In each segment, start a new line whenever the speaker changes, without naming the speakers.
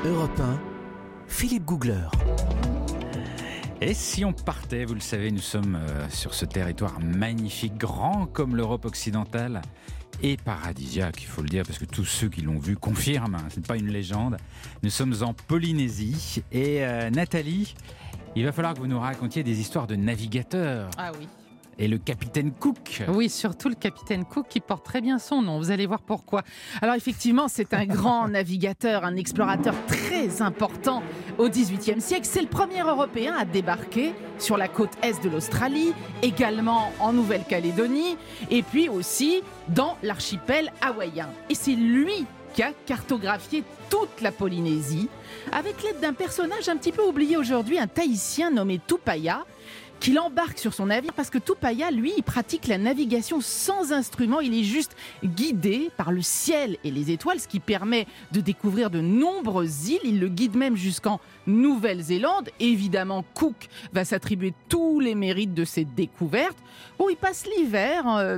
Europe 1, Philippe Googler.
Et si on partait, vous le savez, nous sommes sur ce territoire magnifique, grand comme l'Europe occidentale et paradisiaque, il faut le dire, parce que tous ceux qui l'ont vu confirment, ce n'est pas une légende. Nous sommes en Polynésie et Nathalie, il va falloir que vous nous racontiez des histoires de navigateurs.
Ah oui.
Et le capitaine Cook.
Oui, surtout le capitaine Cook qui porte très bien son nom. Vous allez voir pourquoi. Alors effectivement, c'est un grand navigateur, un explorateur très important au XVIIIe siècle. C'est le premier Européen à débarquer sur la côte est de l'Australie, également en Nouvelle-Calédonie, et puis aussi dans l'archipel hawaïen. Et c'est lui qui a cartographié toute la Polynésie avec l'aide d'un personnage un petit peu oublié aujourd'hui, un Tahitien nommé Tupaya, qu'il embarque sur son navire parce que Tupaya, lui, il pratique la navigation sans instrument. Il est juste guidé par le ciel et les étoiles, ce qui permet de découvrir de nombreuses îles. Il le guide même jusqu'en Nouvelle-Zélande. Évidemment, Cook va s'attribuer tous les mérites de cette découverte. Où il passe l'hiver, en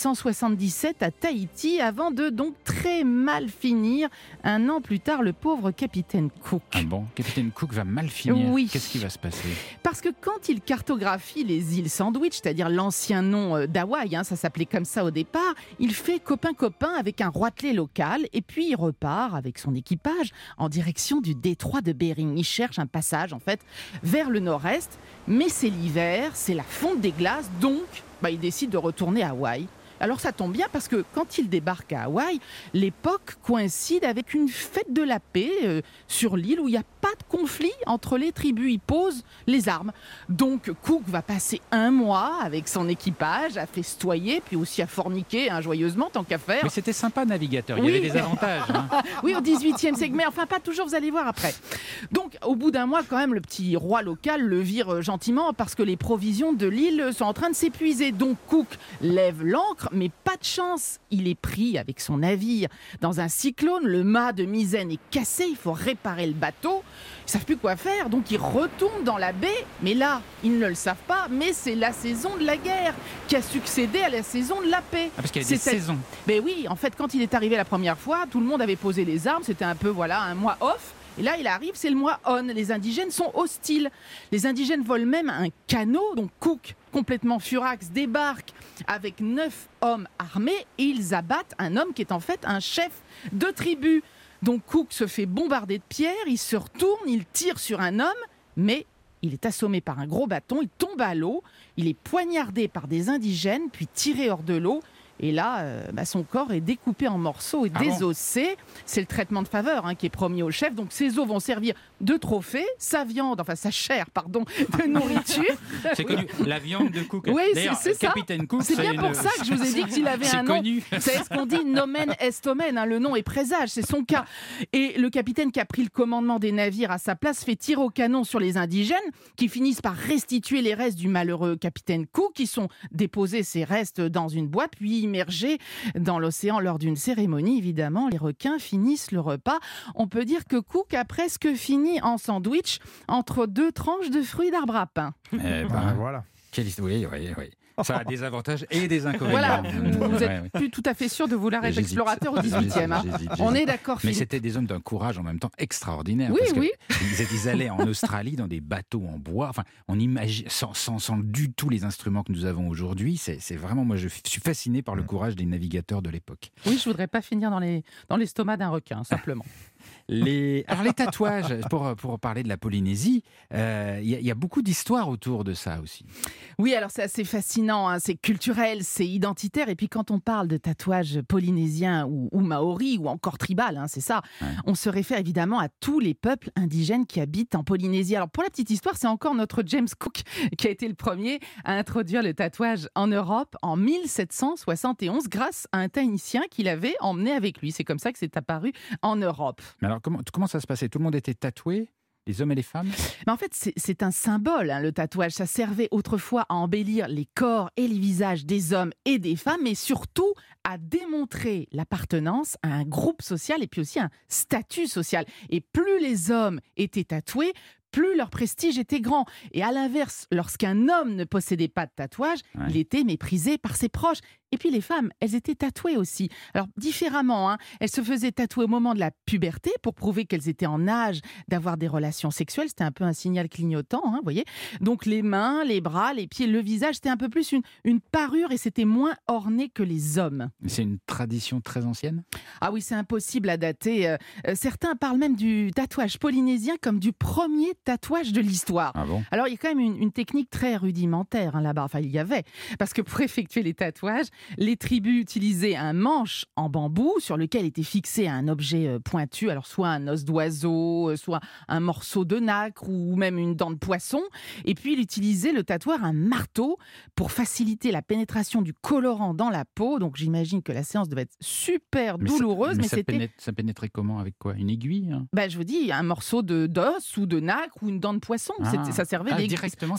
1777, à Tahiti, avant de donc très mal finir. Un an plus tard, le pauvre capitaine Cook.
Ah bon, capitaine Cook va mal finir.
Oui.
Qu'est-ce qui va se passer ?
Parce que quand il cartographie les îles Sandwich, c'est-à-dire l'ancien nom d'Hawaï, ça s'appelait comme ça au départ, il fait copain-copain avec un roitelet local et puis il repart avec son équipage en direction du détroit de Bering. Il cherche un passage en fait vers le nord-est, mais c'est l'hiver, c'est la fonte des glaces, donc il décide de retourner à Hawaï. Alors ça tombe bien parce que quand il débarque à Hawaï, l'époque coïncide avec une fête de la paix sur l'île où il n'y a pas de conflit entre les tribus. Ils posent les armes. Donc Cook va passer un mois avec son équipage à festoyer, puis aussi à forniquer joyeusement tant qu'à faire.
Mais c'était sympa, navigateur, il y avait des avantages.
Oui, au XVIIIe siècle, mais enfin pas toujours, vous allez voir après. Donc au bout d'un mois, quand même, le petit roi local le vire gentiment parce que les provisions de l'île sont en train de s'épuiser. Donc Cook lève l'ancre, mais pas de chance, il est pris avec son navire dans un cyclone, le mât de misaine est cassé, il faut réparer le bateau, ils savent plus quoi faire, donc ils retournent dans la baie, mais là, ils ne le savent pas, mais c'est la saison de la guerre qui a succédé à la saison de la paix.
Ah, parce qu'il y a des saisons.
Ben oui, en fait, quand il est arrivé la première fois, tout le monde avait posé les armes, c'était un peu, un mois off. Et là, il arrive, c'est le mois On. Les indigènes sont hostiles. Les indigènes volent même un canot. Donc Cook, complètement furax, débarque avec 9 hommes armés et ils abattent un homme qui est en fait un chef de tribu. Donc Cook se fait bombarder de pierres, il se retourne, il tire sur un homme, mais il est assommé par un gros bâton, il tombe à l'eau, il est poignardé par des indigènes, puis tiré hors de l'eau. Et là, son corps est découpé en morceaux et désossé. C'est le traitement de faveur qui est promis au chef. Donc ses os vont servir de trophée, sa chair, de nourriture.
C'est connu, la viande de Cook.
Oui,
d'ailleurs,
c'est ça.
Capitaine Cook,
c'est bien pour ça que je vous ai dit qu'il avait un nom.
Connu.
C'est ce qu'on dit, nomen est omen. Le nom est présage, c'est son cas. Et le capitaine qui a pris le commandement des navires à sa place fait tirer au canon sur les indigènes qui finissent par restituer les restes du malheureux capitaine Cook, qui sont déposés ces restes dans une boîte, puis immergés dans l'océan lors d'une cérémonie. Évidemment, les requins finissent le repas. On peut dire que Cook a presque fini en sandwich entre deux tranches de fruits d'arbre à pain.
Voilà.
Quelle histoire. Oui. Ça a des avantages et des inconvénients.
Voilà, vous n'êtes plus tout à fait sûr de vouloir être explorateur au 18e. On est d'accord, Philippe.
Mais c'était des hommes d'un courage en même temps extraordinaire.
Oui,
parce
oui.
Ils allaient en Australie dans des bateaux en bois. Enfin, on imagine, sans du tout les instruments que nous avons aujourd'hui. C'est vraiment, moi, je suis fasciné par le courage des navigateurs de l'époque.
Oui, je voudrais pas finir dans l'estomac d'un requin, simplement.
Alors les tatouages, pour parler de la Polynésie, il y a beaucoup d'histoires autour de ça aussi.
Oui, alors c'est assez fascinant, c'est culturel, c'est identitaire. Et puis quand on parle de tatouages polynésiens ou maoris ou encore tribal, c'est ça, on se réfère évidemment à tous les peuples indigènes qui habitent en Polynésie. Alors pour la petite histoire, c'est encore notre James Cook qui a été le premier à introduire le tatouage en Europe en 1771 grâce à un Tahitien qu'il avait emmené avec lui. C'est comme ça que c'est apparu en Europe.
Mais alors comment ça se passait ? Tout le monde était tatoué ? Les hommes et les femmes ?
Mais en fait, c'est un symbole, le tatouage. Ça servait autrefois à embellir les corps et les visages des hommes et des femmes, mais surtout à démontrer l'appartenance à un groupe social et puis aussi un statut social. Et plus les hommes étaient tatoués, plus leur prestige était grand. Et à l'inverse, lorsqu'un homme ne possédait pas de tatouage, il était méprisé par ses proches. Et puis les femmes, elles étaient tatouées aussi. Alors différemment, elles se faisaient tatouer au moment de la puberté pour prouver qu'elles étaient en âge d'avoir des relations sexuelles. C'était un peu un signal clignotant, vous voyez. Donc les mains, les bras, les pieds, le visage, c'était un peu plus une parure et c'était moins orné que les hommes.
C'est une tradition très ancienne ?
Ah oui, c'est impossible à dater. Certains parlent même du tatouage polynésien comme du premier tatouage de l'histoire.
Ah bon ?
Alors il y a quand même une technique très rudimentaire là-bas. Enfin, il y avait. Parce que pour effectuer les tatouages, les tribus utilisaient un manche en bambou sur lequel était fixé un objet pointu, alors soit un os d'oiseau, soit un morceau de nacre ou même une dent de poisson. Et puis il utilisait le tatoueur un marteau pour faciliter la pénétration du colorant dans la peau. Donc j'imagine que la séance devait être super douloureuse. Mais
ça pénétrait comment ? Avec quoi ? Une aiguille ?
Je vous dis, un morceau d'os ou de nacre ou une dent de poisson. Ça servait
directement,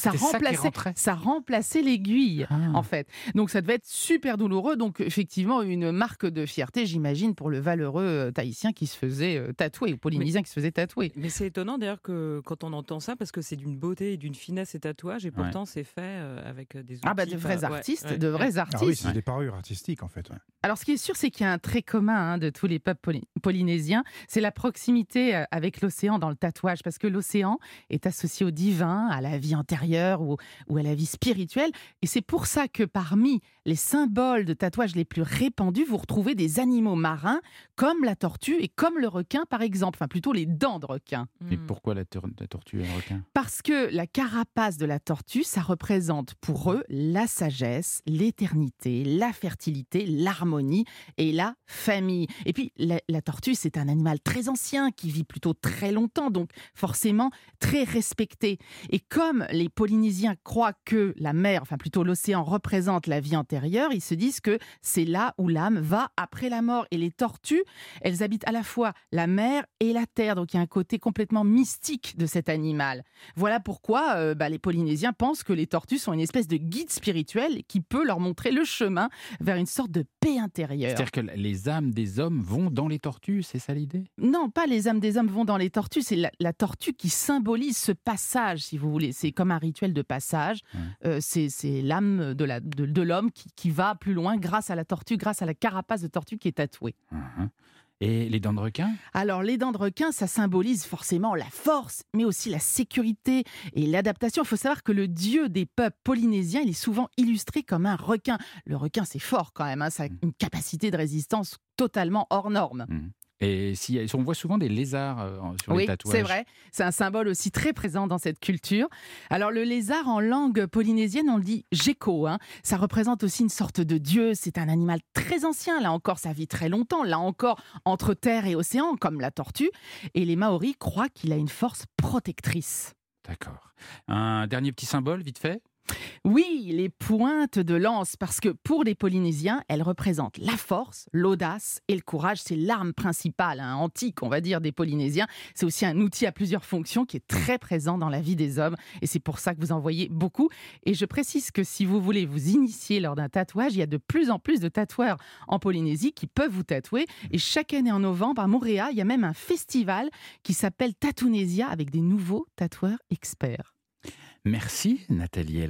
ça remplaçait l'aiguille, en fait. Donc ça devait être super douloureux. Donc effectivement, une marque de fierté, j'imagine, pour le valeureux tahitien qui se faisait tatouer, ou polynésien qui se faisait tatouer.
Mais c'est étonnant d'ailleurs que quand on entend ça, parce que c'est d'une beauté et d'une finesse ces tatouages, et pourtant c'est fait avec des outils.
De vrais artistes, de vrais artistes.
Ah oui, c'est des parures artistiques en fait. Ouais.
Alors ce qui est sûr, c'est qu'il y a un trait commun de tous les peuples polynésiens, c'est la proximité avec l'océan dans le tatouage, parce que l'océan est associé au divin, à la vie antérieure ou à la vie spirituelle. Et c'est pour ça que parmi les symboles de tatouage les plus répandus, vous retrouvez des animaux marins comme la tortue et comme le requin, par exemple. Enfin, plutôt les dents de requin.
Mais pourquoi la tortue et le requin ?
Parce que la carapace de la tortue, ça représente pour eux la sagesse, l'éternité, la fertilité, l'harmonie et la famille. Et puis, la tortue, c'est un animal très ancien qui vit plutôt très longtemps, donc forcément très respecté. Et comme les Polynésiens croient que la mer, enfin plutôt l'océan, représente la vie antérieure, ils se disent que c'est là où l'âme va après la mort. Et les tortues, elles habitent à la fois la mer et la terre, donc il y a un côté complètement mystique de cet animal. Voilà pourquoi les Polynésiens pensent que les tortues sont une espèce de guide spirituel qui peut leur montrer le chemin vers une sorte de paix intérieure.
C'est-à-dire que les âmes des hommes vont dans les tortues, c'est ça l'idée ?
Non, pas les âmes des hommes vont dans les tortues, c'est la tortue qui symbolise ce passage, si vous voulez. C'est comme un rituel de passage. C'est l'âme de l'homme qui va plus loin grâce à la tortue, grâce à la carapace de tortue qui est tatouée.
Et les dents de requin ?
Alors, les dents de requin, ça symbolise forcément la force, mais aussi la sécurité et l'adaptation. Il faut savoir que le dieu des peuples polynésiens, il est souvent illustré comme un requin. Le requin, c'est fort quand même, ça a une capacité de résistance totalement hors norme.
Et on voit souvent des lézards sur les tatouages.
Oui, c'est vrai. C'est un symbole aussi très présent dans cette culture. Alors, le lézard, en langue polynésienne, on le dit gecko. Ça représente aussi une sorte de dieu. C'est un animal très ancien. Là encore, ça vit très longtemps. Là encore, entre terre et océan, comme la tortue. Et les Maoris croient qu'il a une force protectrice.
D'accord. Un dernier petit symbole, vite fait ?
Oui, les pointes de lance, parce que pour les Polynésiens, elles représentent la force, l'audace et le courage. C'est l'arme principale, antique, on va dire, des Polynésiens. C'est aussi un outil à plusieurs fonctions qui est très présent dans la vie des hommes. Et c'est pour ça que vous en voyez beaucoup. Et je précise que si vous voulez vous initier lors d'un tatouage, il y a de plus en plus de tatoueurs en Polynésie qui peuvent vous tatouer. Et chaque année en novembre, à Moorea, il y a même un festival qui s'appelle Tatounesia avec des nouveaux tatoueurs experts.
Merci Nathalie.